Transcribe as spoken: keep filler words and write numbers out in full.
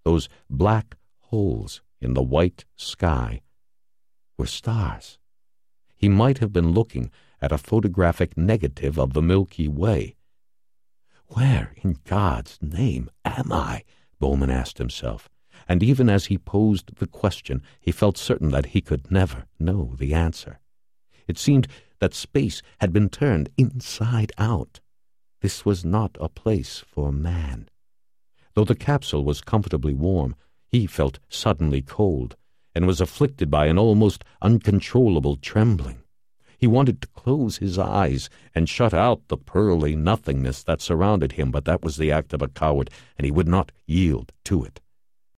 those black holes in the white sky, were stars. He might have been looking at a photographic negative of the Milky Way. "Where in God's name am I?" Bowman asked himself, and even as he posed the question, he felt certain that he could never know the answer. It seemed that space had been turned inside out. This was not a place for man. Though the capsule was comfortably warm, he felt suddenly cold, and was afflicted by an almost uncontrollable trembling. He wanted to close his eyes and shut out the pearly nothingness that surrounded him, but that was the act of a coward, and he would not yield to it.